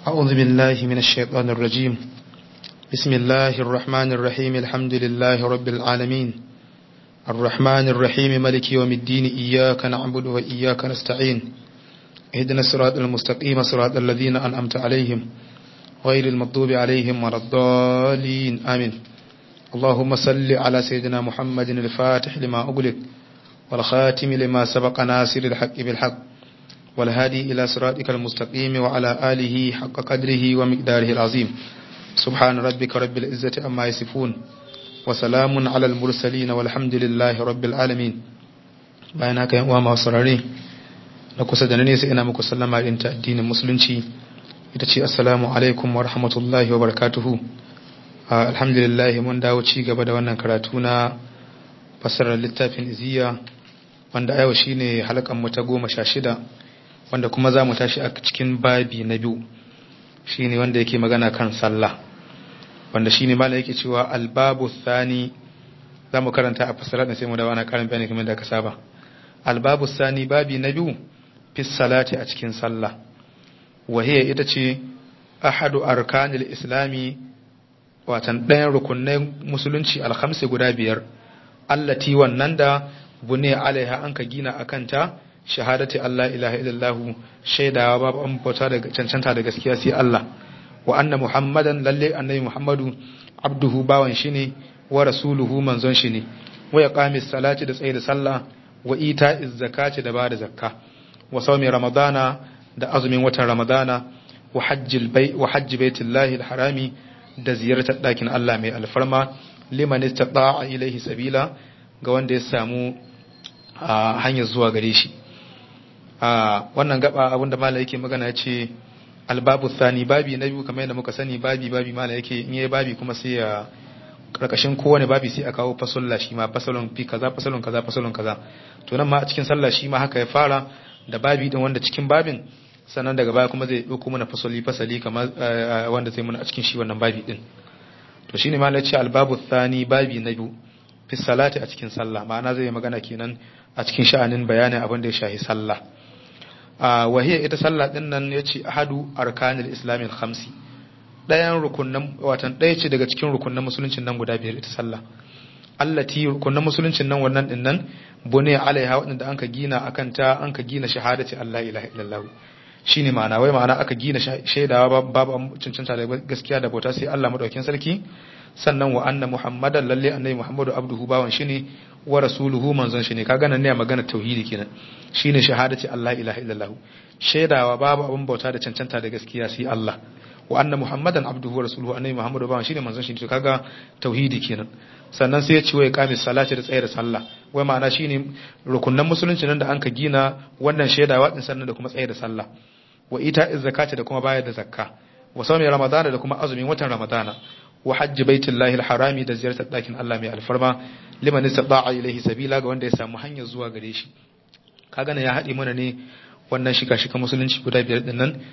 أعوذ بالله من الشيطان الرجيم. بسم الله الرحمن الرحيم. الحمد لله رب العالمين الرحمن الرحيم مالك يوم الدين. إياك نعبد وإياك نستعين. اهدنا الصراط المستقيم صراط الذين أنعمت عليهم غير المغضوب عليهم ولا الضالين آمين. اللهم صل على سيدنا محمد الفاتح لما أغلق والخاتم لما سبق ناصر الحق بالحق والهادي إلى صراطك المستقيم وعلى آله حق قدره ومقداره العظيم. سبحان ربك رب العزة أما يصفون وسلام على المرسلين والحمد لله رب العالمين. bayan haka yan uwa masu saurare na kusa da nesa ina muku sallama din ta addinin musulunci, ita ce assalamu alaikum wa rahmatullahi wa barakatuhu. Alhamdulillah mun dawo ci gaba da wannan karatu na fassarar littafin iziya, wanda yau shine halakan mu ta 16, wanda kuma za mu tashi a cikin babi na biyu, shine wanda yake magana kan sallah, wanda shine malai yake cewa albabu thani. za mu karanta a fassarar da sai mu dawo ana karin bayani kamar da ka saba. Albabu thani, babi na biyu, fi salati, a cikin sallah. Wahiya ita ce ahadu arkanil islami, watan ɗayan rukunai musulunci alhamsi guda 5, allati wannan da bune alaiha an ka gina akanta shahadati Allah ilaha illallah, shaidawa babu an bauta daga cancanta da gaskiya sai Allah, wa anna muhammadan, lalle annabi muhammadu abduhu, bawan shi ne, wa rasuluhu, manzon shi ne, wa yaqamis salati, da tsaye da sallah, wa ita'iz zakati, da bada zakka, wa sawmi ramadana, da azumin watan ramadana, wa hajji baitullahi alharami, da ziyartar dakin Allah mai alfarma, liman istata'a ilaihi sabila, ga wanda ya samu hanyar zuwa gare shi. Wannan gaba abinda mala yake magana ya ce albabu thani, babi na biyu. Kamar yadda muka sani babi mala yake in yayi babi kuma sai ya karkashin kowane babi sai a kawo fasalla, shi ma fasalon fi kaza, fasalon kaza, fasalon kaza. To nan ma a cikin sallah shi ma haka ya fara da babi din, wanda cikin babin sannan daga baya kuma zai dauko mana fasali kamar wanda zai mana a cikin shi wannan babi din. To shine mala ya ce albabu thani, babi na biyu, fi salati, a cikin sallah. Ma'ana zai magana kenan a cikin sha'anin bayanin abin da ya shahi sallah. Wahiyar ita sallah din nan ya ce ahadu arkanil islamin khamsi, ɗayan rukunan, watan ɗaya ce daga cikin rukunan musuluncin nan guda 5 ita sallah. Allati, rukunan musuluncin nan wannan din nan bune alaiha, waɗanda an ka gina akan ta, an ka gina shahadati Allah ilaha illallah, shine ma'ana wai ma'ana aka gina shaidawa babu cancanta da gaskiya da bauta sai Allah madaukakin sarki, sannan wa anna muhammadan, lalle annabi muhammadu abduhu, bawan shi ne, wa rasuluhu, manzon shi ne. kaga nan ne magana tauhidi kenan, shine shahadati Allah ilaha illallah, shaidawa babu abin bauta da cancanta da gaskiya sai Allah, wa anna muhammadan abduhu wa rasuluhu, annabi muhammadu bawan shi ne, manzon shi ne. kaga tauhidi kenan. sannan sai ya ce wai qamis salati, da tsayar sallah, wai ma'ana shine rukunnan musulunci nan da an ka gina wannan shaidawa din, sannan da kuma tsayar sallah, wa ita'iz zakati, da kuma bayar da zakka, wa sawmi ramadana, da kuma azumin watan ramadana, wa hajji baitullahi alharami, da ziyartar dakin Allah mai alfarma, liman istata'a ilaihi sabila, ga wanda ya samu hanyar zuwa gare shi. kaga ya haɗe mana ne wannan shika musulunci guda 5 din nan,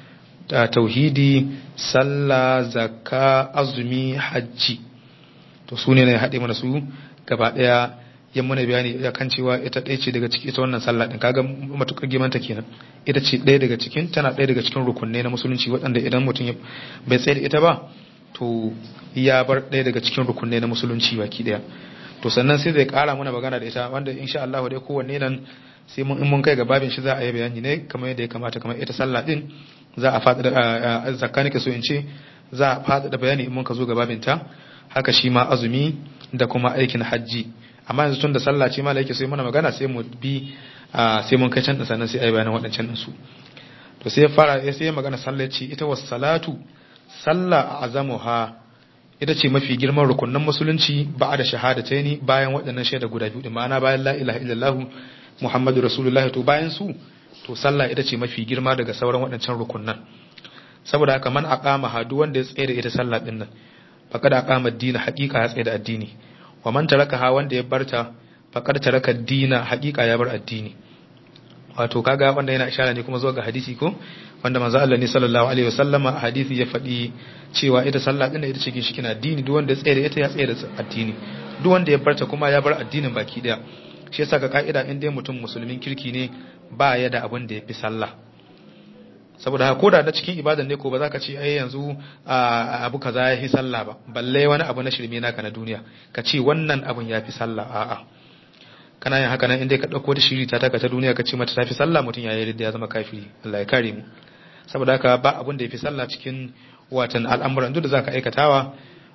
tauhidi, sallah, zakka, azumi, hajji. to su ne ya haɗe mana su gaba ɗaya, yan mana bayani kan cewa ita ɗaya ce daga ciki, ita wannan sallah din kaga matukar gimanta kenan, ita ce ɗaya daga cikin, tana ɗaya daga cikin rukunai na musulunci, waɗanda idan mutum bai tsaye da ita ba to ya bar ɗaya daga cikin rukunai na musulunci baki ɗaya. to sannan sai zai ƙara mana magana da ita, wanda insha Allah dai kowanne nan sai mun kai ga babin shi za a yi bayani ne kamar yadda ya kamata. Kamar ita sallah din za a faɗa da zakka nake so in ce, za a faɗa da bayani in mun ka zo ga babin ta. haka shi ma azumi da kuma aikin hajji. amma yanzu tun da sallah ce mala yake so mana magana, sai mu bi sai mun kai can da sannan sai ayi bayanin waɗancan din su. to sai ya fara sai ya magana sallah ce ita was salatu, sallah azamuha, ita ce mafi girman rukunin musulunci ba da shahadataini, bayan waɗannan shaida guda biyu din, ma'ana bayan la ilaha illallah muhammadu rasulullah. to bayan su, to sallah ita ce mafi girma daga sauran waɗancan rukunan. saboda haka man aqama hadu, wanda ya tsaye da ita sallah din nan, faqad aqama ad-din, haqiqa ya tsaye da addini. wa man tarakaha, wanda ya barta, faqad taraka ad-din, haqiqa ya bar addini. wato kaga wanda yana ishara ne kuma zuwa ga hadisi ko, wanda manzo Allah ne sallallahu alaihi wasallam a hadisi ya faɗi cewa ita sallah din ita ce ginshikin addini, duk wanda ya tsaye da ita ya tsaye da addini, duk wanda ya barta kuma ya bar addinin baki daya. shi yasa ga ka'ida in dai mutum musulmin kirki ne ba ya da abin da yafi sallah. saboda haka koda na cikin ibadan ne ko ba za ka ce ai yanzu abu kaza ya fi sallah ba, balle wani abu na shirme naka na duniya ka ce wannan abun ya fi sallah, a'a kana yin haka nan inda ka dauko da shiri ta taka ta duniya ka ce mata ta fi sallah, mutum ya yi da ya zama kafiri, Allah ya kare mu. saboda haka ba abun da ya fi sallah cikin watan al'amuran duk da zaka aikatawa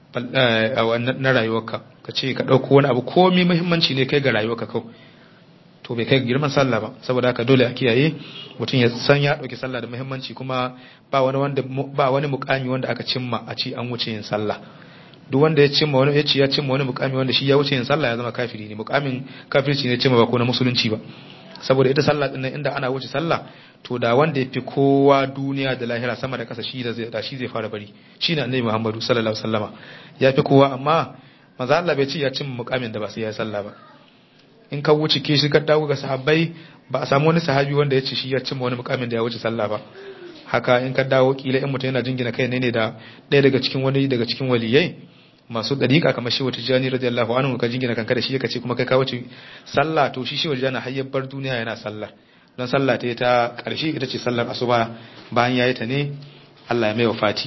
na rayuwarka, ka ce ka dauko wani abu komai muhimmanci ne kai ga rayuwarka kawai, to bai kai girman sallah ba. saboda haka dole a kiyaye mutum ya san ya dauki sallah da muhimmanci, kuma ba wani mukami wanda aka cimma a ci an wuce yin sallah. duk wanda ya cimma wani mukami wanda shi ya wuce yin sallah ya zama kafiri ne, mukamin kafirci ne cimma ba ko na musulunci ba. saboda ita sallah din nan inda ana wuce sallah to da wanda ya fi kowa duniya da lahira sama da kasa shi zai fara bari, shine annabi Muhammadu sallallahu alaihi wasallama ya fi kowa, amma manzo Allah bai ce ya cimma mukamin da ba sai ya sallah ba. in ka wuce ke shi ka dawo ga sahabbai ba a samu wani sahabi wanda ya ce shi ya cimma wani mukamin da ya wuce sallah ba. haka in ka dawo kila in mutum yana jingina kai ne da ɗaya daga cikin waliyai masu dariƙa kamar Shehu Tijjani radiyallahu anhu, ka jingina kanka da shi ka ce kuma kai ka wuce sallah, to shi Shehu Tijjani har bar duniya yana sallah, don sallah ta ƙarshe ita ce sallar asuba, bayan yayi ta ne Allah ya mai wafati.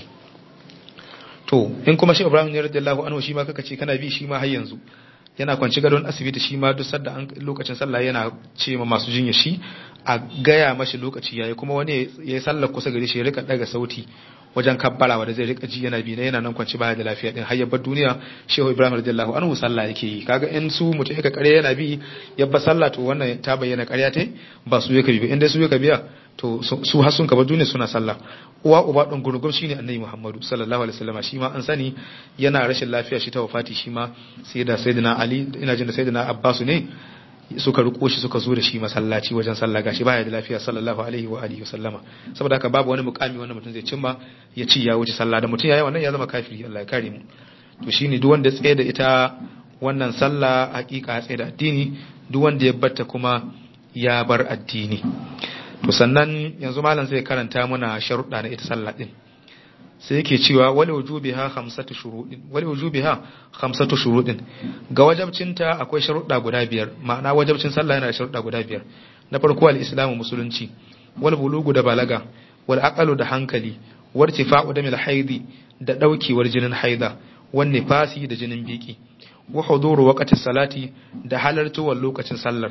to in kuma Shehu Ibrahim radiyallahu anhu shi ma kaka ce kana bi shi ma har yanzu yana kwanci gadon asibiti, shi ma duk sadda lokacin sallah yana ce ma masu jinya shi a gaya mashi lokaci yayi, kuma wani ya yi sallar kusa gare shi ya rika daga sauti wajen kabbara wanda zai rika ji yana bi na yana nan kwanci baya da lafiya din har yabbar duniya. Shehu Ibrahim radiyallahu anhu sallah yake yi, kaga in su mutum yake kare yana bi yabba sallah to wannan ta bayyana ƙarya tai ba su yake bi, in dai su yake biya to su har sun kaba duniya suna sallah. uwa uba don gurgum shine annabi Muhammadu sallallahu alaihi wasallam, shi ma an sani yana rashin lafiya shi ta wafati, shi ma sai da sayyidina Ali ina jin da sayyidina Abbas ne suka riko shi suka zo da shi masallaci wajen sallah, gashi baya da lafiya sallallahu alaihi wa alihi wasallama. saboda haka babu wani mukami wanda mutum zai cimma ya ci ya wuce sallah, da mutum yayi wannan ya zama kafiri, Allah ya kare mu. to shine duk wanda ya tsaye da ita wannan sallah hakika ya tsaye da addini, duk wanda ya batta kuma ya bar addini. to sannan yanzu malam zai karanta muna sharuɗa na ita sallah din, sai yake cewa wali wujubiha khamsatu shuruɗin, ga wajabcinta akwai sharuɗa guda biyar, ma'ana wajabcin sallah yana da sharuɗa guda biyar. na farko al-islamu musulunci, wal bulugu da balaga, wal aqalu da hankali, wal tifa'u da mil haidi da daukewar jinin haida, wan nifasi da jinin biki, wa huduru waqti salati da halartuwar lokacin sallar.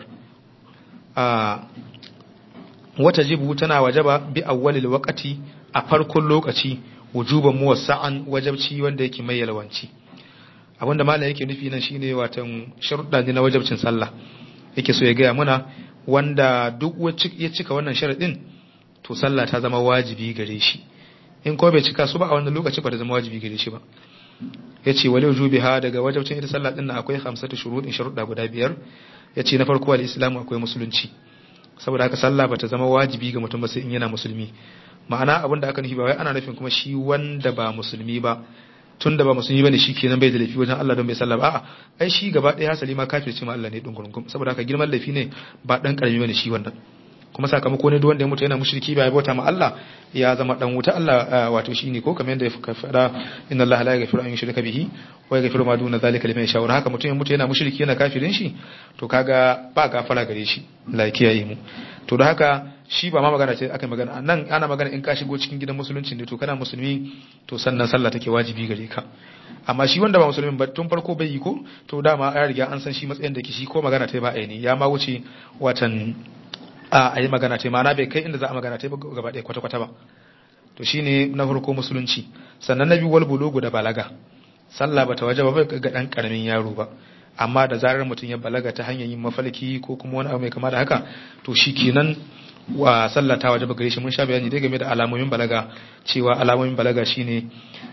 wata jibu tana wajaba bi awwalil waqti a farkon lokaci, wujuban muwassa'an wajabci wanda yake mai yalwanci. abinda malam yake nufi nan shine watan sharuɗa ne na wajabcin sallah yake so ya gaya muna, wanda duk ya cika wannan sharadin to sallah ta zama wajibi gare shi, in ko bai cika su ba a wannan lokaci ba ta zama wajibi gare shi ba. yace wali wujubiha, daga wajabcin ita sallah din akwai 5 shuruɗin sharuɗa guda biyar. yace na farko al-islamu akwai musulunci, saboda haka sallah bata zama wajibi ga mutum ba sai in yana musulmi. ma'ana abin da aka nufi ba wai ana nufin kuma shi wanda ba musulmi ba, tun da ba musulmi bane shi kenan bai da laifi wajen Allah don bai sallah ba, a'a ai shi gaba ɗaya hasali ma kafirci ma Allah ne dungurungum, saboda haka girman laifi ne ba dan karami bane shi wannan. kuma sakamako ne duk wanda ya mutu yana mushriki ba ya bauta ma Allah ya zama dan wuta. Allah wato shine ko kamar yadda ya faɗa inna Allah la yaghfiru an yushraka bihi wa yaghfiru ma duna zalika liman yasha. haka mutum ya mutu yana mushriki yana kafirin shi to kaga ba gafara gare shi, Allah ya kiyaye mu. to da haka shi ba ma magana ce aka magana nan, ana magana in ka shigo cikin gidan musulunci ne to kana musulmi to sannan sallah take wajibi gare ka. amma shi wanda ba musulmin ba tun farko bai yi ko to dama ya riga an san shi matsayin da ke shi ko magana ta ba a ne ya ma wuce watan a yi magana ta ma'ana bai kai inda za a magana ta gaba ɗaya kwata-kwata ba. to shine na farko musulunci. sannan na biyu wal bulugu da balaga, sallah bata wajaba ba ga dan karamin yaro ba, amma da zarar mutum ya balaga ta hanyar yin mafalki ko kuma wani abu mai kama da haka to shikenan wa sallah ta wajaba gare shi. mun sha bayani dai game da alamomin balaga, cewa alamomin balaga shine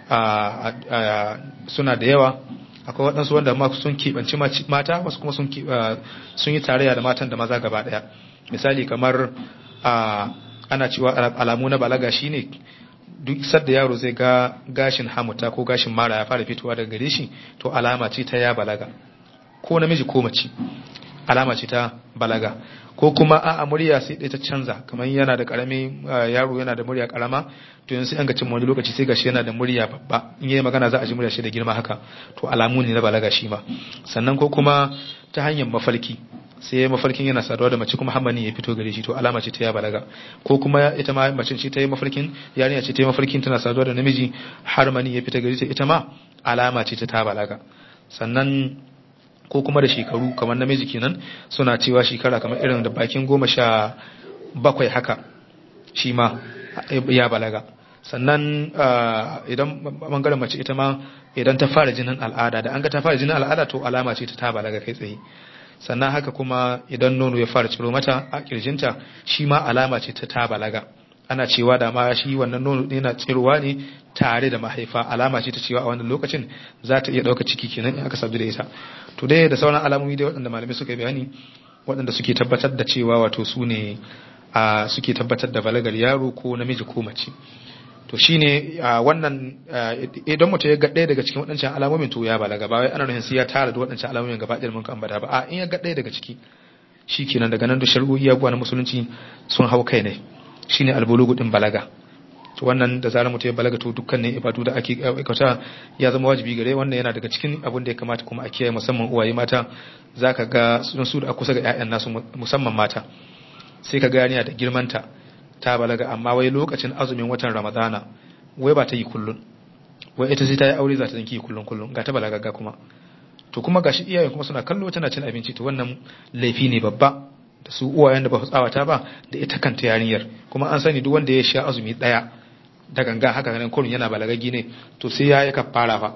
suna da yawa. akwai waɗansu wanda ma sun keɓanci mata, wasu kuma sun yi tarayya da matan da maza gaba ɗaya. misali kamar ana cewa alamu na balaga shine duk sadda yaro zai ga gashin hamuta ko gashin mara ya fara fitowa daga gare shi to alama ce ta ya balaga, ko namiji ko mace alama ce ta balaga. ko kuma a murya sai dai ta canza, kamar yana da karami yaro yana da murya karama to yanzu sai an ga cin wani lokaci sai gashi yana da murya babba, in yayi magana za a ji murya shi da girma haka, to alamu ne na balaga shi ma. sannan ko kuma ta hanyar mafalki, sai ya mafarkin yana saduwa da mace kuma hammani ya fito gare shi to alama ce ta ya balaga. Ko kuma ita ma mace ce ta yi mafarkin, yarinya ce ta yi mafarkin tana saduwa da namiji har mani ya fita gare ta, ita ma alama ce ta balaga. Sannan ko kuma da shekaru kamar namiji kenan suna cewa shekara kamar irin da bakin 17 haka shi ma ya balaga. Sannan idan bangaren mace ita ma idan ta fara jinin al'ada, da an ga ta fara jinin al'ada to alama ce ta balaga kai tsaye. Sannan haka kuma idan nono ya fara ciro mata a kirjinta shi ma alama ce ta balaga. Ana cewa da ma shi wannan nono yana tsirowa ne tare da mahaifa, alama ce ta cewa a wannan lokacin za ta iya ɗauka ciki kenan in aka sabbi da ita. To dai da sauran alamomi dai waɗanda malamai suka bayani waɗanda suke tabbatar da cewa wato su ne suke tabbatar da balagar yaro ko namiji ko mace. To shine wannan idan mutum ya ga ɗaya daga cikin waɗancan alamomin to ya balaga, ba wai ana nufin sai ya tara da waɗancan alamomin gaba ɗaya mun kan ambata ba, a in ya ga ɗaya daga ciki shikenan daga nan da shari'o'i abuwa na musulunci sun hau kai ne, shine albulugu din balaga. To wannan da zarar mutum ya balaga to dukkanin ibadu da ake aikata ya zama wajibi gare, wannan yana daga cikin abin da ya kamata kuma a kiyaye, musamman uwaye mata. Zaka ga su da kusa ga ƴaƴan nasu musamman mata, sai ka ga yarinya da girmanta ta balaga amma wai lokacin azumin watan Ramadana wai ba ta yi kullun, wai ita sai ta yi aure za ta yi kullun ga ta balaga ga kuma. To kuma gashi iyayen kuma suna kallo tana cin abinci, to wannan laifi ne babba da su uwayen da ba su tsawata ba da ita kanta yarinyar. Kuma an sani duk wanda ya sha azumi daya da ganga haka nan kurun yana balagaggi ne to sai ya yi kafara fa,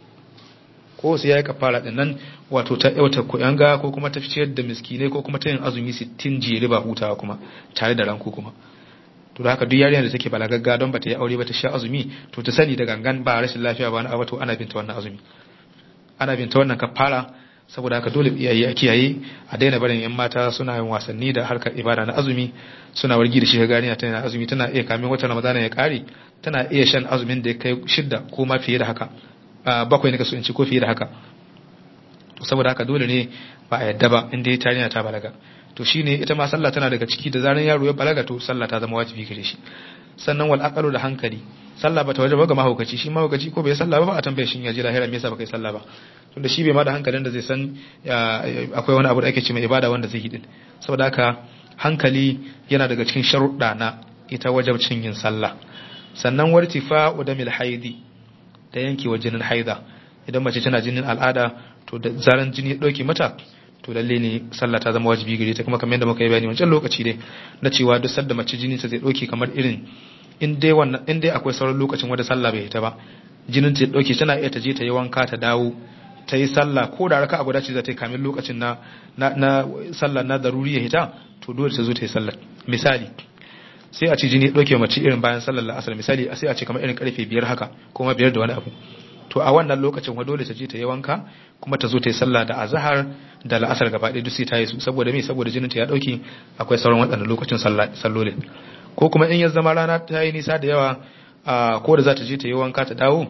ko sai ya yi kafara din nan wato ta yauta kuyanga ko kuma ta ficiyar da miskinai ko kuma ta yin azumi 60 jere ba hutawa kuma tare da ranku kuma. To da haka duk yarinyar da take balagagga don bata yi aure ba ta sha azumi to ta sani da gangan ba rashin lafiya ba na to ana binta wannan azumi, ana binta wannan kafara. Saboda haka dole iyaye a kiyaye, a daina barin yan mata suna yin wasanni da harkar ibada na azumi, suna wargi da shi ga ganiya tana azumi, tana iya kamin watan Ramadana ya kare tana iya shan azumin da ya kai 6 ko ma fiye da haka, 7 ne kaso in ci ko fiye da haka. To saboda haka dole ne ba a yadda ba inda ya tariya ta balaga. To shine ita ma sallah tana daga ciki, da zaran yaro ya balaga to sallah ta zama wajibi gare shi. Sannan wal aqalu da hankali, sallah bata wajaba ga mahaukaci, shi mahaukaci ko bai sallah ba a tambaye shi ya ji lahira me yasa baka yi sallah ba, tunda shi bai ma da hankalin da zai san akwai wani abu da ake ce mai ibada wanda zai yi din. Saboda haka hankali yana daga cikin sharuɗa na ita wajabcin yin sallah. Sannan wartifa udamil haidi, da yankewa jinin haida, idan mace tana jinin al'ada to da zaran jini ya dauke mata to lalle ne sallah ta zama wajibi gare ta. Kuma kamar yadda muka yi bayani wancan lokaci dai na cewa duk sanda mace jini ta zai dauke, kamar irin in dai akwai sauran lokacin wanda sallah bai ta ba, jinin ta dauke tana iya ta je ta yi wanka ta dawo ta yi sallah, ko da raka'a guda ce za ta yi kamin lokacin na sallah na daruri ya hita to dole ta zo ta yi sallah. Misali sai a ce jini ya dauke mace irin bayan sallar la'asar, misali sai a ce kamar irin karfe 5 haka kuma 5 da wani abu, to a wannan lokacin wa dole ta je ta yi wanka kuma ta zo ta yi sallah da azhar da la'asar gaba ɗaya duk sai ta yi su. Saboda me? Saboda jinin ta ya dauke akwai sauran waɗannan lokacin sallolin. Ko kuma in ya zama rana ta yi nisa da yawa, ko da za ta je ta yi wanka ta dawo,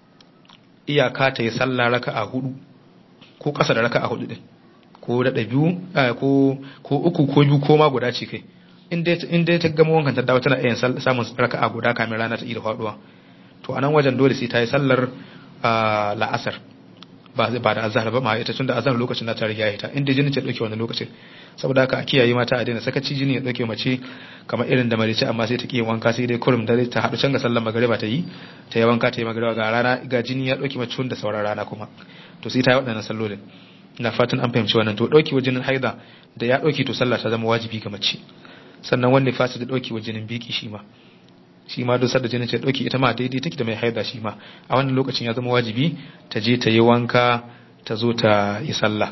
iyaka ta yi sallah raka'a 4 ko ƙasa da raka'a 4 din, ko da 2 ko 3 ko 2 ko ma guda ce kai, in dai ta gama wankan ta dawo tana iya samun raka'a guda kamin rana ta iya faduwa. To anan wajen dole sai ta yi sallar la'asar ba da azhar ba, ma ita tunda azhar lokacin da ta riga ya hita, inda jinin ta dauke wannan lokacin. Saboda haka a kiyaye mata a daina sakaci jini ya dauke mace kamar irin da marice amma sai ta kiyi wanka, sai dai kurum da ta haɗu can ga sallar magariba ta yi wanka ta yi magariba ga rana ga jini ya dauke mace tun da sauran rana kuma, to sai ta yi waɗannan sallolin. Ina fatan an fahimci wannan. To dauke wa jinin haida da ya dauke to sallah ta zama wajibi ga mace. Sannan wanda fasa da dauke wa jinin biki shi ma duk sadda jinin ta dauke ita ma daidai take da mai haida, shi ma a wannan lokacin ya zama wajibi ta je ta yi wanka ta zo ta yi sallah.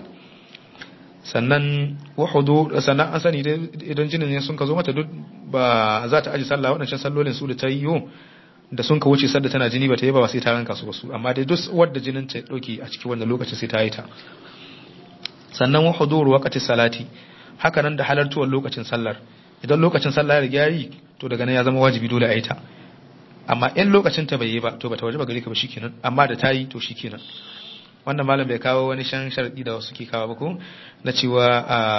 Sannan sannan an sani idan jinin ne sun ka zo mata duk ba za ta aji sallah waɗancan sallolin su da ta yi da sun ka wuce sadda tana jini ba ta yi ba sai ta ranka su wasu, amma dai duk wadda jinin ta dauke a cikin wannan lokacin sai ta yi ta. Sannan wa huduru waqti salati, haka nan da halartuwar lokacin sallar, idan lokacin sallah ya riga yi to daga nan ya zama wajibi dole a yi ta. Amma in lokacin ta bai yi ba to bata wajiba gare ka ba shikenan, amma da ta yi to shikenan. Wannan malam bai kawo wani sharadi da wasu ke kawo ba ko na cewa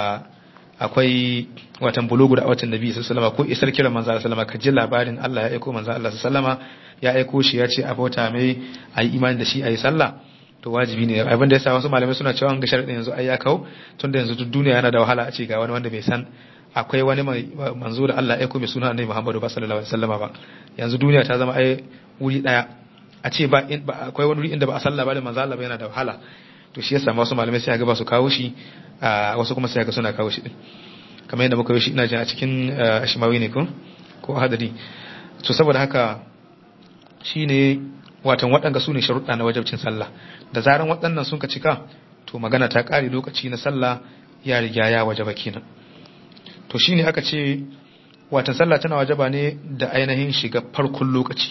akwai watan bulugu da watan nabi sallallahu alaihi wasallam ko isar kiran manzo sallallahu alaihi wasallam, ka ji labarin Allah ya aika manzo Allah sallallahu alaihi wasallam ya aiko shi ya ce abota mai ayi imani da shi ayi sallah, to wajibi ne abin da yasa wasu malamai suna cewa an ga sharadin yanzu ai ya kawo tunda yanzu duk duniya yana da wahala a ce ga wani wanda bai san akwai wani manzo da Allah ya mai suna Annabi Muhammadu sallallahu alaihi wasallama ba yanzu duniya ta zama ai wuri daya a ce ba akwai wani wuri inda ba a sallah ba da manzo Allah ba yana da wahala to shi yasa wasu malamai sai ga ba su kawo shi wasu kuma sai ga suna kawo shi din kamar yadda muka yi shi ina jin a cikin Ashmawi ne ko hadari to saboda haka shine watan waɗanda su ne sharuɗa na wajabcin sallah da zaran waɗannan sun ka cika to magana ta ƙare lokaci na sallah ya riga ya wajaba kenan to shine aka ce watan sallah tana wajaba ne da ainihin shiga farkon lokaci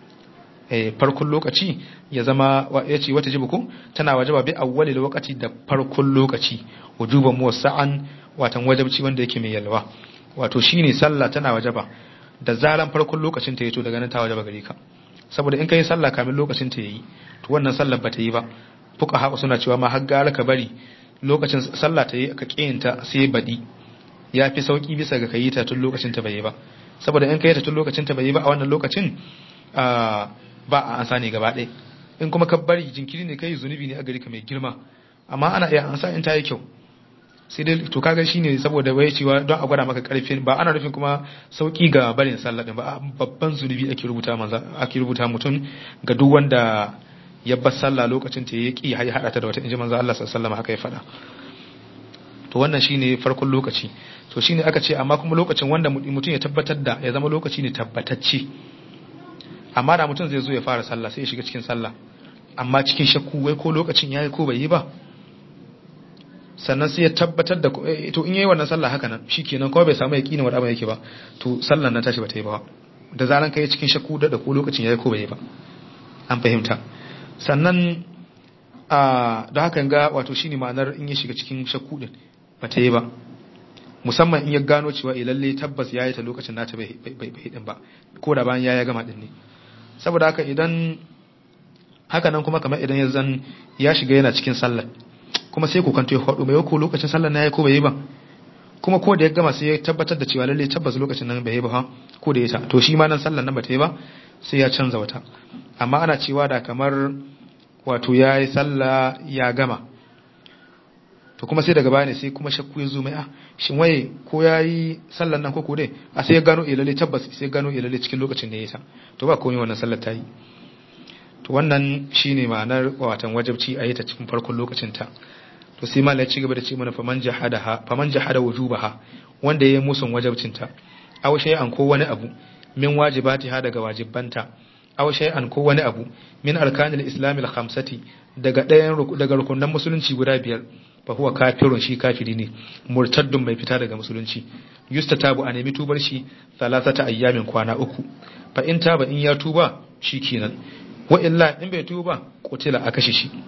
farkon lokaci ya zama ya ce wata jibuku tana wajaba bi awwali lokaci da farkon lokaci wujuban muwassa'an watan wajabci wanda yake mai yalwa wato shine sallah tana wajaba da zaran farkon lokacin ta yato daga nan ta wajaba gare ka saboda in kai sallah kamin lokacin ta yayi to wannan sallar ba ta yi ba fuqaha suna cewa ma har gara ka bari lokacin sallah ta yi ka kiyinta sai badi yafi sauki bisa ga kayi ta tun lokacin ta bai yi ba saboda in kai ta tun lokacin ta bai yi ba a wannan lokacin ba a ansa ne gaba ɗaya in kuma ka bari jinkiri ne kai zunubi ne a gari ka mai girma amma ana iya ansa in ta yi kyau sai dai to kaga shine saboda wai cewa don a gwada maka karfin ba ana nufin kuma sauki ga barin sallah din ba babban zunubi ake rubuta mutum ga duk wanda ya bar sallah lokacin ta yaki ya hada ta da wata inji manzo Allah sallallahu alaihi wasallam haka ya fada to wannan shine farkon lokaci to shine aka ce amma kuma lokacin wanda mutum ya tabbatar da ya zama lokaci ne tabbatacce amma da mutum zai zo ya fara sallah sai ya shiga cikin sallah amma cikin shakku wai ko lokacin yayi ko bai yi ba sannan sai ya tabbatar da to in yayi wannan sallah haka nan shikenan kawai bai samu yaqini wanda abin yake ba to sallan nan tashi ba ta yi ba da zaran kai cikin shakku da ko lokacin yayi ko bai yi ba an fahimta sannan da hakan ga wato shine ma'anar in ya shiga cikin shakku din ba ta yi ba musamman in ya gano cewa lalle tabbas yayi ta lokacin nata bai din ba ko da bayan ya gama din ne saboda haka idan haka nan kuma kamar idan ya shiga yana cikin sallar kuma sai kokanto ya faɗo mai ko lokacin sallar na yayi ko bai yi ba kuma ko da ya gama sai ya tabbatar da cewa lalle tabbas lokacin nan bai yi ba ha ko da ya ta to shi ma nan sallar nan ba ta yi ba sai ya canza wata amma ana cewa da kamar wato yayi sallah ya gama to kuma sai daga baya ne sai kuma shakku ya zo mai shin waye ko yayi sallar nan ko dai a sai ya gano lalle tabbas sai ya gano lalle cikin lokacin da ya yi ta to ba komai wannan sallar ta yi to wannan shine ma'anar watan wajibci a yi ta cikin farkon lokacin ta to sai malai ya ci gaba da ce mana faman jahada wujubaha wanda yayi musun wajibcin ta aw shay'an ko wani abu min wajibatiha daga wajibanta aw shay'an ko wani abu min arkanil islamil khamsati daga rukunan musulunci guda biyar fa huwa kafirun shi kafiri ne murtaddun mai fita daga musulunci yustatabu a nemi tubar shi salasata ayyamin kwana uku fa in taba in ya tuba shikenan wa illa in bai tuba qutila a kashe shi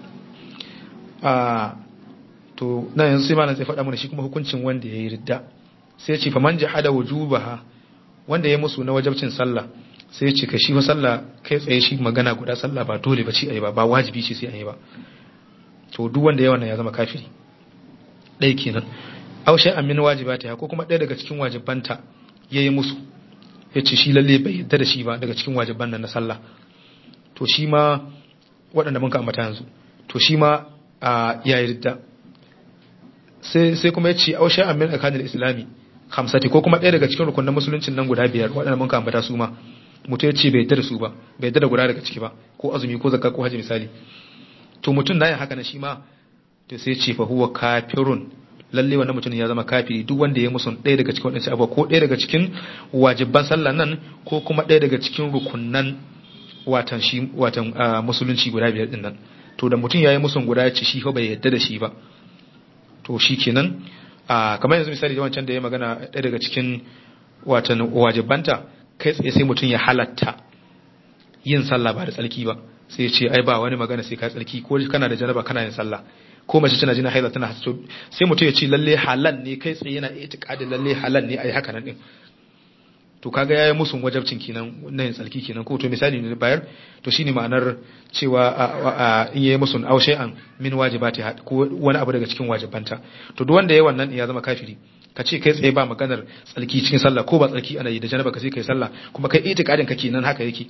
to na yanzu sai malam sai faɗa mana shi kuma hukuncin wanda yayi ridda sai ya ce fa man jahada wujubaha wanda ya musu na wajibcin sallah sai ya ce ka shi fa sallah kai tsaye shi magana guda sallah ba dole ba ce ayi ba wajibi ce sai ayi ba to duk wanda ya wannan ya zama kafiri dai kenan aw shay'an min wajibatiha ko kuma ɗaya daga cikin wajibanta yayi musu ya ce shi lalle bai yadda da shi ba daga cikin wajiban nan na sallah to shi ma waɗanda mun ka ambata yanzu to shi ma ya yarda sai kuma ya ce aw shay'an min arkanil islami khamsati ko kuma ɗaya daga cikin rukunin musuluncin nan guda biyar waɗanda mun ka ambata su ma mutum ya ce bai yadda da su ba bai yadda da guda daga ciki ba ko azumi ko zakka ko haji misali to mutum na yin haka na shi ma to sai ce fa huwa kafirun lalle wannan mutum ya zama kafiri duk wanda ya musun ɗaya daga cikin waɗansu abubuwa ko ɗaya daga cikin wajibban sallah nan ko kuma ɗaya daga cikin rukunnan watan musulunci guda biyar din nan to da mutum ya yi musun guda ya ce shi fa bai yadda da shi ba to shi kenan kamar yanzu misali da wancan da ya magana ɗaya daga cikin watan wajibbanta kai tsaye sai mutum ya halatta yin sallah ba da tsarki ba sai ya ce ai ba wani magana sai ka tsarki ko kana da janaba kana yin sallah ko mace tana jina haila tana hasto sai mutum ya ce lalle halal ne kai tsaye yana itiqadin lalle halal ne ai haka nan din to kaga yayi musun wajibcin kenan na yin tsarki kenan ko to misali ne bayar to shine ma'anar cewa in yayi musun aw shay'an min wajibati ko wani abu daga cikin wajibanta to duk wanda yayi wannan ya zama kafiri ka ce kai tsaye ba maganar tsarki cikin sallah ko ba tsarki ana yi da janaba ka sai kai sallah kuma kai itiqadin ka kenan haka yake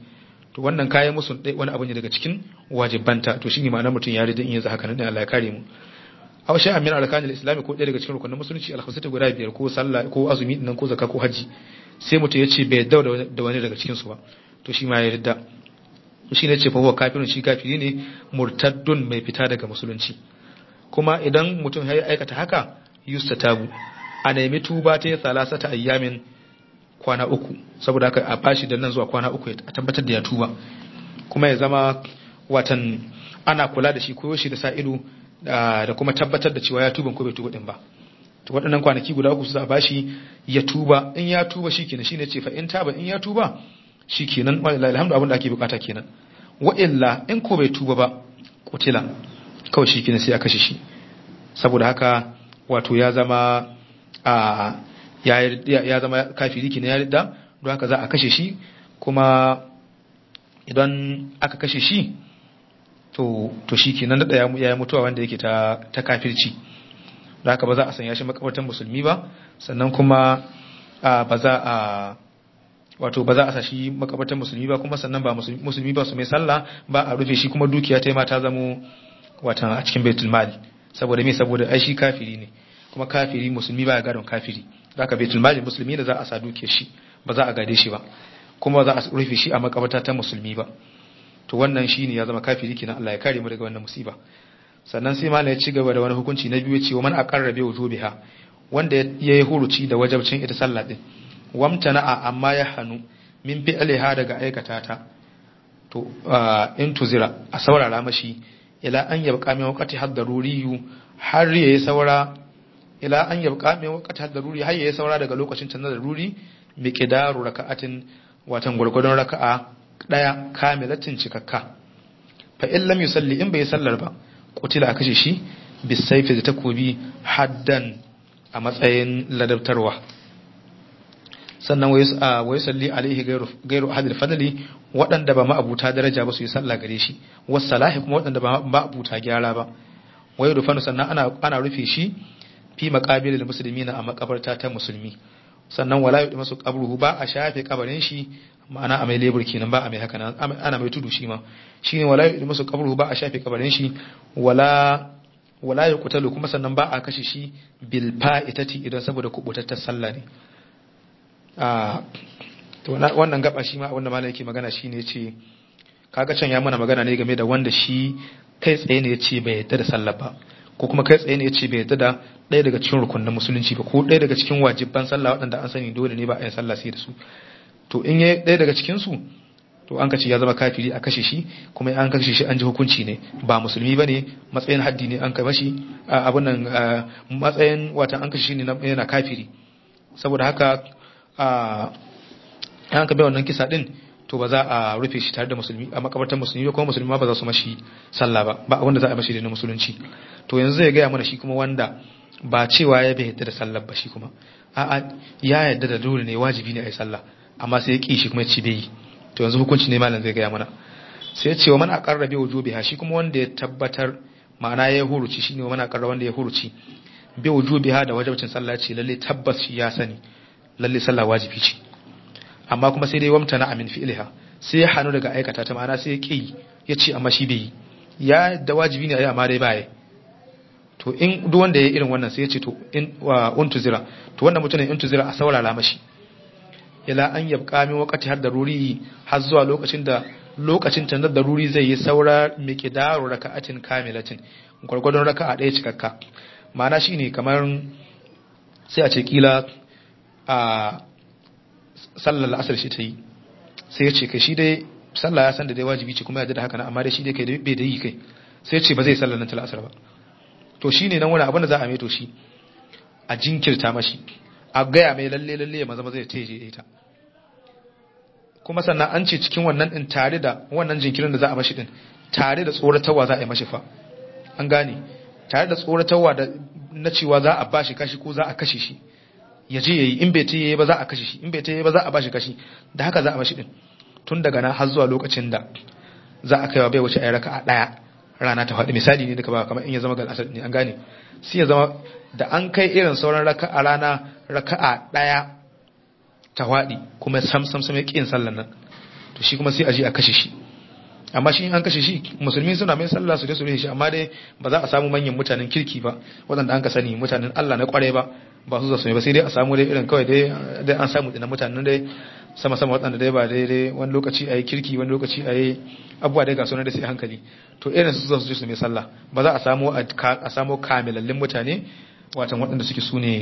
to wannan kayan musu wani abu ne daga cikin wajibanta to shine ma'anar mutum ya ridda in yanzu haka nan Allah ya kare mu aw shay'an min arkanil islam ko ɗaya daga cikin rukunin musulunci al-khamsati guda biyar ko sallah ko azumi nan ko zakka ko haji sai mutum ya ce bai yarda da wani daga cikin su ba to shi ma ya yarda shi ne ce fa huwa kafirun shi kafiri ne murtaddun mai fita daga musulunci kuma idan mutum ya aikata haka yustatabu a nemi tuba ta salasata ayyamin kwana uku saboda haka a bashi da nan zuwa kwana uku a tabbatar da ya tuba kuma ya zama watan ana kula da shi koyo shi da sa ido da kuma tabbatar da cewa ya tuba ko bai tuba din ba to waɗannan kwanaki guda uku su za a bashi ya tuba in ya tuba shikenan shine ce fa in taba in ya tuba shikenan wallahi alhamdu abin da ake bukata kenan wa illa in ko bai tuba ba kutila kawai shikenan sai a kashe shi saboda haka wato ya zama ya zama kafiri kenan ya ridda don haka za a kashe shi kuma idan aka kashe shi to shi kenan da ya yi mutuwa wanda yake ta kafirci don haka ba za a sanya shi makabartan musulmi ba sannan kuma ba za a sa shi makabartan musulmi ba kuma sannan ba musulmi ba su mai sallah ba a rufe shi kuma dukiya ta ma ta zamo watan a cikin baitul mali saboda ai shi kafiri ne kuma kafiri musulmi ba ya gadon kafiri da aka baitul mali musulmi ne za a sa duke shi ba za a gade shi ba kuma za a rufe shi a makabarta ta musulmi ba to wannan shine ya zama kafiri kenan Allah ya kare mu daga wannan musiba sannan sai malai ya ci gaba da wani hukunci na biyu cewa man aqarrabe wujubiha wanda ya yi huruci da wajibcin ita sallah din wamtana'a amma ya hanu min fi'liha daga aikata ta to in tuzira a saurara mashi ila an yabqa min waqti haddaruriyu har yayi saura ila an yabqa min waqti haddaruri har yayi saura daga lokacin ta na daruri miqdaru raka'atin watan gurgurdon raka'a daya kamilatin cikakka fa in lam yusalli in bai sallar ba kutila a kashe shi bisayfi da takobi haddan a matsayin ladabtarwa sannan wai salli alaihi gairu ahadil fadli waɗanda ba ma'abuta daraja ba su yi sallah gare shi wassalahi kuma waɗanda ba ma'abuta gyara ba wai rufanu sannan ana rufe shi fi maqabilil muslimina a makabarta ta musulmi sannan wala yudi masu qabruhu ba a shafe kabarin shi ma'ana a mai lebur kenan ba a mai haka ana mai tudu shi ma shine wala yudi masu qabruhu ba a shafe kabarin shi wala yuqtalu kuma sannan ba a kashe shi bil fa'itati idan saboda kubutattar sallah ne to wannan gaba shi ma wanda malai yake magana shine yace kaga can ya mana magana ne game da wanda shi kai tsaye ne yace bai yadda da sallah ba ko kuma kai tsaye ne yace bai yadda da ɗaya daga cikin rukunin musulunci ba ko ɗaya daga cikin wajibban sallah waɗanda an sani dole ne ba a yin sallah sai da su to in yayi ɗaya daga cikin su to an kace ya zama kafiri a kashe shi kuma an kashe shi an ji hukunci ne ba musulmi bane matsayin haddi ne an kai mashi abun nan matsayin watan an kashe shi ne yana kafiri saboda haka an ka bai wannan kisa din to ba za a rufe shi tare da musulmi a makabartar musulmi ba kuma musulmi ba za su mashi sallah ba wanda za a mashi da na musulunci to yanzu zai gaya mana shi kuma wanda ba cewa ya bai yadda da sallah ba shi kuma a'a ya yadda da dole ne wajibi ne a yi sallah amma sai ya ki shi kuma ya ci bai yi to yanzu hukunci ne malam zai gaya mana sai ya ce wa man aqarra bi wujubiha shi kuma wanda ya tabbatar ma'ana ya huruci shine wa man aqarra wanda ya huruci bi wujubiha da wajibcin sallah ce lalle tabbas shi ya sani lalle sallah wajibi ce amma kuma sai dai wamtana amin fi'liha sai ya hanu daga aikata ta ma'ana sai ya ki ya ce amma shi bai ya da wajibi ne ayi amma dai bai to in duk wanda yayi irin wannan sai ya ce to in wa untuzira to wannan mutumin untuzira a saurara mashi ila an yabqa min waqti har daruri har zuwa lokacin ta na daruri zai yi saura miqdaru raka'atin kamilatin gurgurdon raka'a daya cikakka ma'ana shine kamar sai a ce kila a sallar asar shi ta yi sai ya ce kai shi dai sallah ya san da dai wajibi ce kuma ya da haka na amma dai shi dai kai bai da yi kai sai ya ce ba zai sallar nan tal asar ba to shine nan wani abin da za a mai to shi a jinkirta mashi a gaya mai lalle ya maza zai ta je ita kuma sannan an ce cikin wannan din tare da wannan jinkirin da za a mashi din tare da tsoratarwa za a yi mashi fa an gane tare da tsoratarwa da na cewa za a bashi kashi ko za a kashe shi ya je yayi in bai ta yayi ba za a kashe shi in bai ta yayi ba za a bashi kashi da haka za a mashi din tun daga nan har zuwa lokacin da za a kaiwa bai wuce ayi raka'a daya rana ta faɗi misali ne daga ba kamar in ya zama gal asar ne an gane sai ya zama da an kai irin sauran raka'a rana raka'a daya ta faɗi kuma sam ya ƙin sallan nan to shi kuma sai a je a kashe shi. Amma shi in an kashe shi musulmi suna mai sallah su da su shi, amma dai ba za a samu manyan mutanen kirki ba waɗanda an ka sani mutanen Allah na kware ba su zasu ba, sai dai a samu dai irin kawai dai an samu dinan mutanen dai sama waɗanda dai ba dai wani lokaci ayi kirki wani lokaci ayi abubuwa dai ga sunan da sai hankali, to irin su zasu je su mai sallah. Ba za a samu kamilallin mutane watan waɗanda suke sune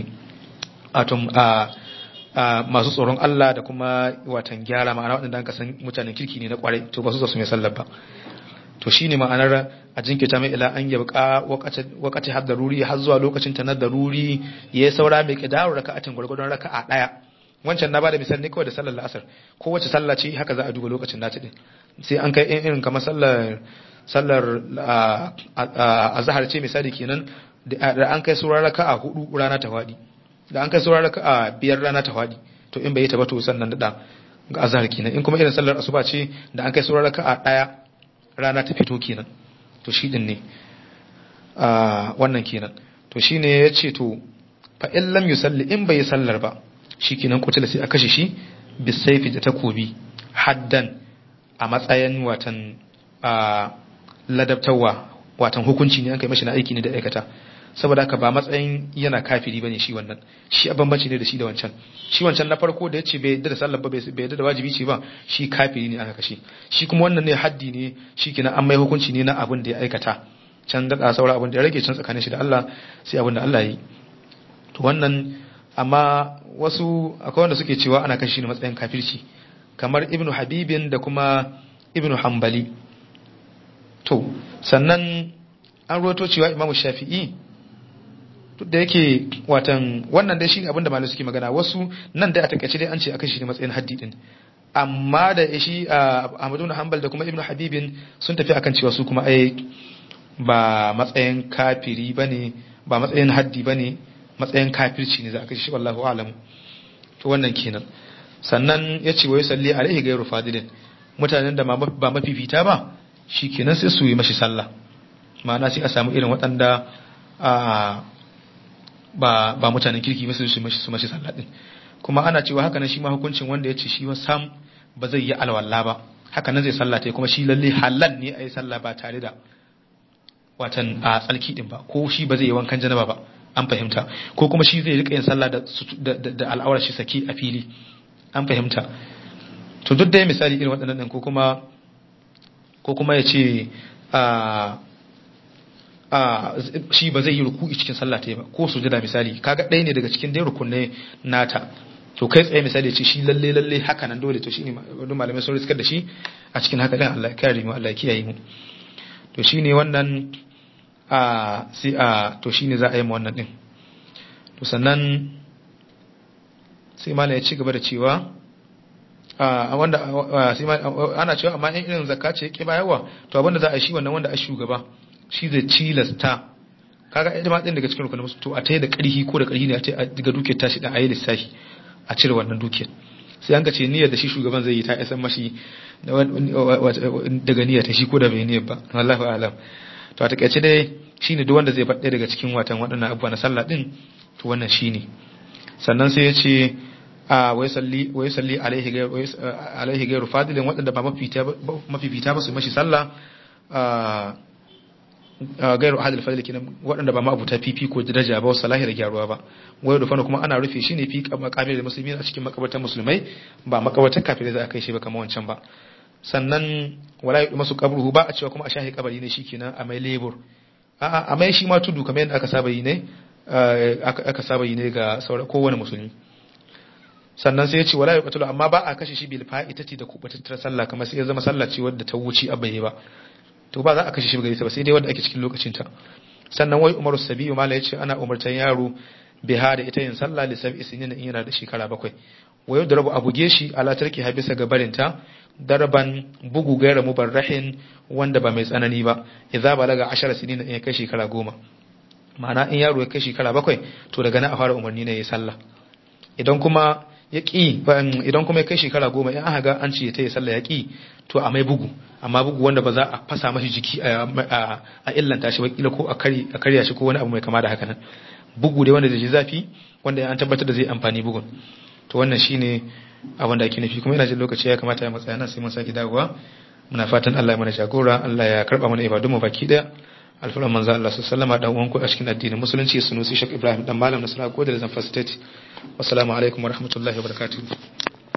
masu tsoron Allah da kuma watan gyara, ma'ana waɗanda an kasan mutanen kirki ne na kwarai, to ba su zasu mai sallar ba. to shine ma'anar a jinkirta mai ila an yabqa waqati har daruri har zuwa lokacin ta na daruri yayi saura mai kidaru raka'atin gurgurdon raka'a daya. Wancan na bada misali ne kawai da sallar asar, ko wace sallah ce haka za a duba lokacin nata din, sai an kai irin kamar sallar azhar ce misali kenan da an kai saura raka'a 4 rana ta fadi, da an kai saura raka'a 5 rana ta fadi, to in bai yi ta ba to sannan da ga azhar kenan. In kuma irin sallar asuba ce da an kai saura raka'a 1 rana ta fito kenan, to shi din ne wannan kenan. to shine yace to fa in lam yusalli, in bai sallar ba shikenan kutula sai a kashe shi bisayfi da takobi haddan a matsayin watan ladabtawa, watan hukunci ne an kai mashi na aiki ne da aikata. saboda haka ba matsayin yana kafiri bane shi wannan, shi bambanci ne da shi da wancan. Shi wancan na farko da yace bai yadda da sallar ba, bai yadda da wajibi ce ba, shi kafiri ne aka kashe. Shi kuma wannan ne haddi ne, shikenan an mai hukunci ne na abin da ya aikata, can da saura abin da ya rage can tsakanin shi da Allah sai abin da Allah ya yi. to wannan amma wasu akwai wanda suke cewa ana kashe shi ne matsayin kafirci, kamar Ibn Habibin da kuma Ibn Hanbali. to sannan an roto cewa Imam Shafi'i da yake watan wannan dai shine abinda malamai suke magana, wasu nan dai a takaice dai an ce aka shi ne matsayin haddi din, amma da shi Ahmad ibn Hanbal da kuma Ibn Habibin sun tafi akan cewa su kuma ai ba matsayin kafiri bane, ba matsayin haddi bane, matsayin kafirci ne za a kashe shi, wallahu a'lam. to wannan kenan. sannan yace wa yusalli alaihi ghayru fadilin, mutanen da ba mafifita ba shikenan sai su yi mashi sallah, ma'ana sai a samu irin waɗanda ba mutanen kirki ba su mashi sallah din. kuma ana cewa haka nan shi ma hukuncin wanda ya ce shi sam ba zai yi alwala ba, haka nan zai sallah ta, kuma shi lalle halal ne a yi sallah ba tare da watan a tsalki din ba, ko shi ba zai yi wankan janaba ba, an fahimta, ko kuma shi zai rika yin sallah da al'aurar shi saki a fili, an fahimta. to duk da misali irin waɗannan din, ko kuma ya ce shi ba zai yi ruku'i cikin sallah ta ba, ko sujada misali, kaga ɗaya ne daga cikin dai rukunai nata, to kai tsaye misali ya ce shi lalle haka nan dole, to shine malamai sun riskar da shi a cikin haka din. Allah ya kare mu, Allah ya kiyaye mu. to shine wannan to shine za a yi mu wannan din. to sannan sai malam ya ci gaba da cewa wanda ana cewa amma in irin zakka ce yake bayarwa, to abinda za a yi shi wannan wanda a shugaba shi zai cilasta, kaga ita ma din daga cikin rukunin musu, to a tayi da ƙarfi ko da ƙarfi ne a tayi daga dukiyar tashi da ayi lissafi a cire wannan dukiyar. sai an ka ce niyyar da shi shugaban zai yi ta isan mashi daga niyyar ta shi ko da bai niyyar ba, wallahi a'lam. to a takaice dai shine duk wanda zai faɗa daga cikin watan waɗannan abubuwa na sallah din, to wannan shine. sannan sai ya ce wai salli alaihi gairu fadilin, waɗanda ba mafifita ba su mashi sallah, gairu ahadil fadil kenan, waɗanda ba ma'abuta fifi ko daraja ba, salahi da gyaruwa ba. wai rufana kuma ana rufe shi ne fi makabir da musulmi a cikin makabartar musulmai, ba makabartar kafirai za a kai shi ba kamar wancan ba. sannan wala yi masu kabruhu, ba a cewa kuma a shahi kabari ne shikenan a mai lebur, a mai shi ma tudu kamar yadda aka saba yi ne ga kowane musulmi. sannan sai ya ce wala yi katulu, amma ba a kashe shi bil fa'itati da kubatattar sallah, kamar sai ya zama sallah ce wadda ta wuce abaye ba, to ba za a kashe shi gare ta ba, sai dai wanda ake cikin lokacin ta. sannan wai umaru sabiyu mala yace ana umartan yaro biha da ita yin sallah li sab'i sinin in yana da shekara 7. wayo da rabu abuge shi ala tarki habisa ga barinta, darban bugu gaira mubarrahin wanda ba mai tsanani ba, idza balaga 10 sinin in ya kai shekara 10. ma'ana in yaro ya kai shekara 7 to daga nan a fara umarni ne ya sallah. idan kuma ya kai shekara 10 in aka ga an ce ta yi sallah ya ki, to a mai bugu, amma bugu wanda ba za a fasa mashi jiki a illanta shi ba, kila ko a karya shi ko wani abu mai kama da haka nan. bugu dai wanda da ji zafi, wanda an tabbatar da zai amfani bugun. to wannan shine abin da ake nufi. Kuma ina jin lokaci ya kamata ya matsaya nan sai mun saki dawowa. Muna fatan Allah ya mana jagora, Allah ya karba mana ibadun mu baki daya. Alfaran manzo Allah sallallahu alaihi wasallam dan uwanku a cikin addinin musulunci Sunusi Sheikh Ibrahim dan Malam Nasara Gode da Zamfara State. Wassalamu alaikum warahmatullahi wabarakatuh.